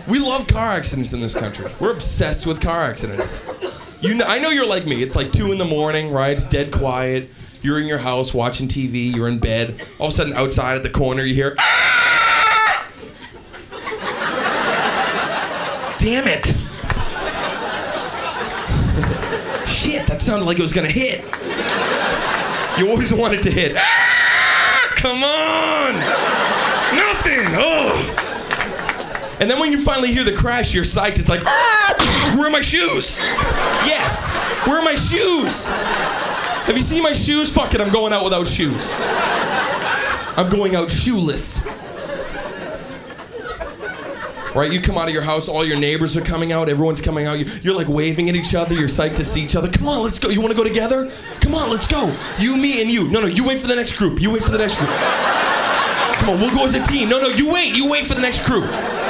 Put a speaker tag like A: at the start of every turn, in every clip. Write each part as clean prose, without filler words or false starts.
A: We love car accidents in this country. We're obsessed with car accidents. I know you're like me. It's like 2 a.m, right? It's dead quiet. You're in your house watching TV. You're in bed. All of a sudden, outside at the corner, you hear, "Ah!" Damn it. Shit, that sounded like it was gonna hit. You always want it to hit. Ah! Come on! Nothing! Oh! And then when you finally hear the crash, you're psyched. It's like, ah! Where are my shoes? Yes! Where are my shoes? Have you seen my shoes? Fuck it, I'm going out without shoes. I'm going out shoeless. Right, you come out of your house, all your neighbors are coming out, everyone's coming out, you're like waving at each other, you're psyched to see each other. Come on, let's go. You want to go together? Come on, let's go. You, me, and you. No, you wait for the next group. You wait for the next group. Come on, we'll go as a team. No, you wait for the next group.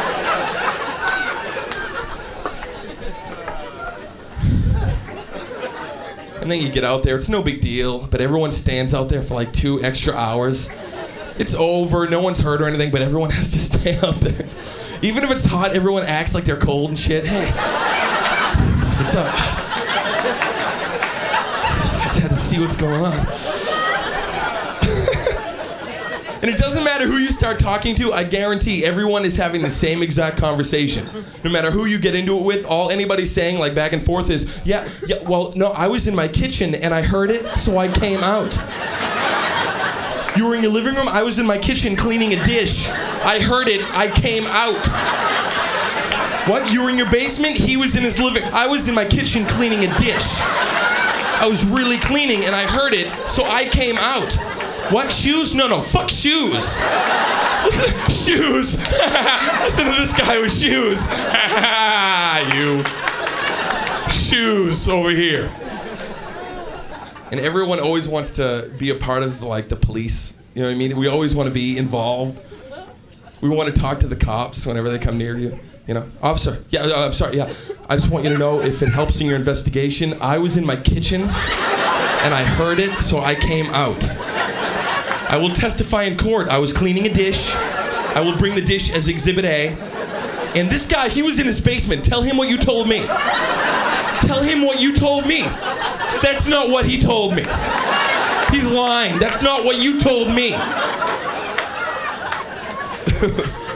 A: And then you get out there, it's no big deal, but everyone stands out there for like 2 extra hours. It's over, no one's hurt or anything, but everyone has to stay out there. Even if it's hot, everyone acts like they're cold and shit. Hey, what's up? I just had to see what's going on. And it doesn't matter who you start talking to, I guarantee everyone is having the same exact conversation. No matter who you get into it with, all anybody's saying like back and forth is, yeah, well, no, I was in my kitchen and I heard it, so I came out. You were in your living room? I was in my kitchen cleaning a dish. I heard it. I came out. What? You were in your basement? He was in his living. I was in my kitchen cleaning a dish. I was really cleaning and I heard it, so I came out. What? Shoes? No. Fuck shoes. Shoes. Listen to this guy with shoes. You. Shoes over here. And everyone always wants to be a part of, like, the police. You know what I mean? We always want to be involved. We want to talk to the cops whenever they come near you. You know, officer, I'm sorry, I just want you to know if it helps in your investigation, I was in my kitchen and I heard it, so I came out. I will testify in court. I was cleaning a dish. I will bring the dish as Exhibit A. And this guy, he was in his basement. Tell him what you told me. Tell him what you told me. That's not what he told me. He's lying. That's not what you told me.